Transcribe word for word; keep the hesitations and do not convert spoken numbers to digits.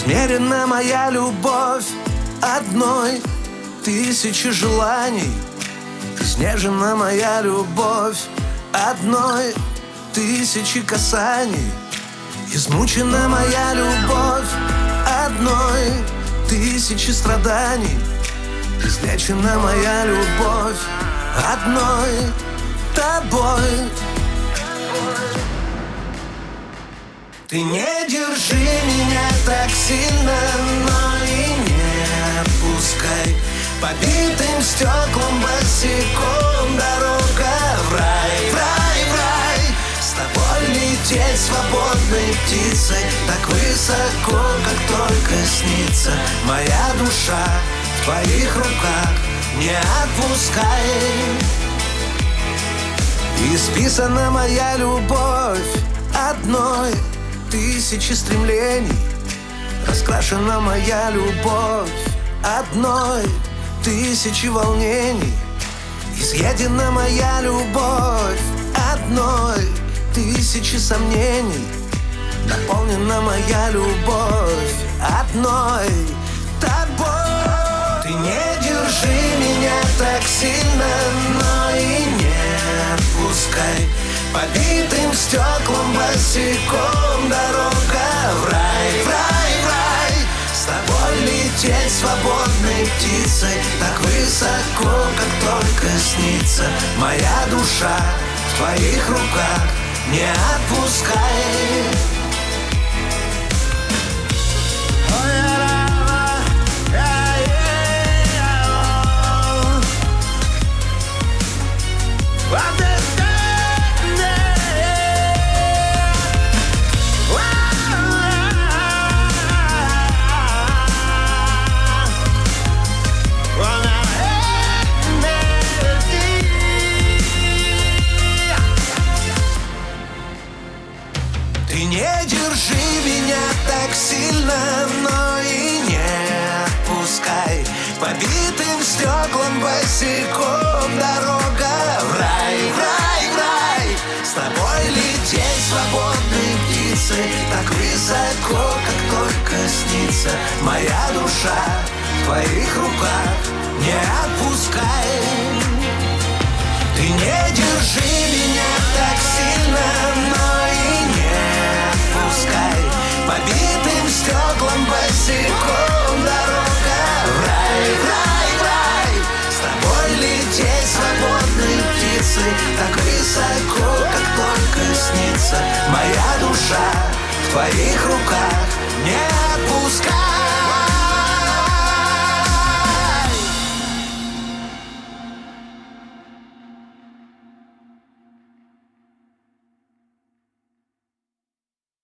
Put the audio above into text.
Измерена моя любовь одной тысячи желаний. Изнежена моя любовь одной тысячи касаний. Измучена моя любовь одной тысячи страданий. Излечена моя любовь одной тобой. Ты не держи меня так сильно, но и не отпускай. Побитым стеклом босиком дорога в рай, в рай, в рай. С тобой лететь свободной птицей так высоко, как только снится. Моя душа в твоих руках, не отпускай. Исписана моя любовь одной тысячи стремлений. Раскрашена моя любовь одной тысячи волнений. Изъедена моя любовь одной тысячи сомнений. Наполнена моя любовь одной тобой. Ты не держи меня так сильно, но и не отпускай. Побитым стеклом босиком дорога в рай, в рай, в рай. С тобой лететь свободной птицей так высоко, как только снится. Моя душа в твоих руках, не отпускай. Ты не держи меня так сильно, но и не отпускай. Побитым стеклом босиком дорога в рай, в рай, в рай. С тобой лететь свободной птицей так высоко, как только снится. Моя душа в твоих руках, не отпускай. Ты не держи меня так сильно, но и не отпускай. Побитым стеклом босиком дорога в рай, в рай, в рай. С тобой лететь свободной птицей так высоко, как только снится. Моя душа в твоих руках, не отпускай.